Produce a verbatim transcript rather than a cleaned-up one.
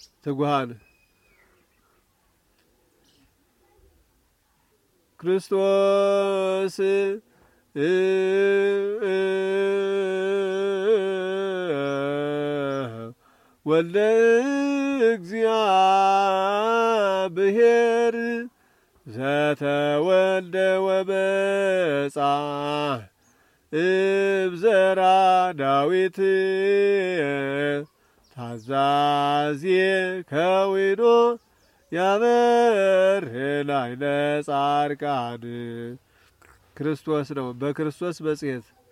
ትጉሃን ክርስቶስ ወልደ እግዚአብሔር ዘተወልደ ወበጻ እብዘራ ዳዊት ታዛዜ ከዊዶ ያበር ላይለ ጻድቃን ክርስቶስ ነው። በክርስቶስ መጽሔት